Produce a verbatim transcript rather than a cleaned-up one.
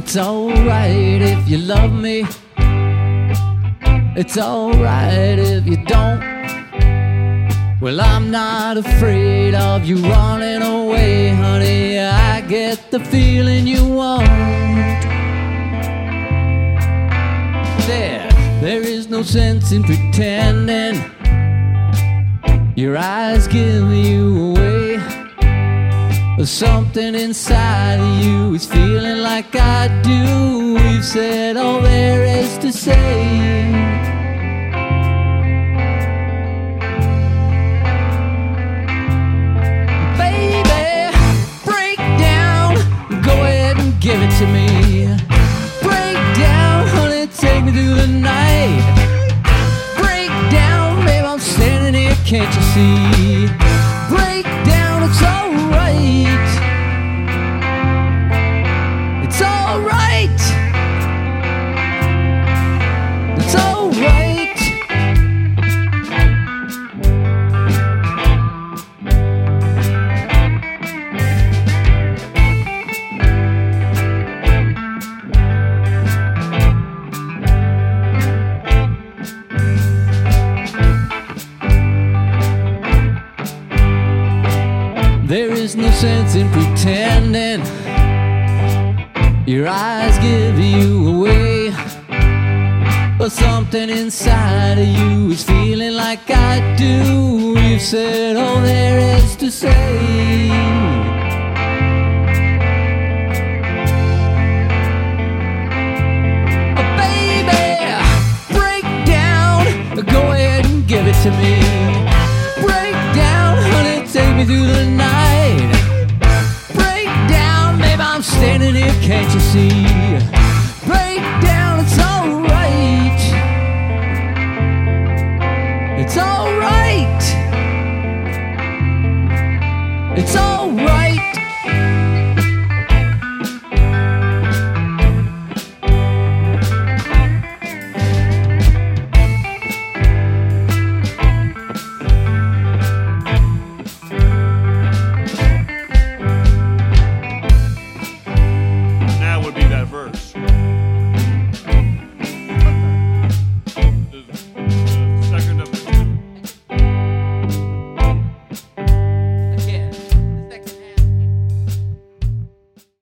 It's alright if you love me. It's alright if you don't. Well, I'm not afraid of you running away, honey. I get the feeling you won't. There, there is no sense in pretending. Your eyes give you away. Something inside of you is feeling like I do. We've said all there is to say. Baby, break down, go ahead and give it to me. Break down, honey, take me through the night. Break down, babe, I'm standing here, can't you see? Break down, it's alright. It's alright. It's alright. There is no sense in pretending. Your eyes give you away, but something inside of you is feeling like I do. We've said all there is to say. Oh, baby, break down, go ahead and give it to me. Break down, honey, take me through the night. Break down, babe, I'm standing here, can't you see? Break down, it's alright. It's alright. It's alright.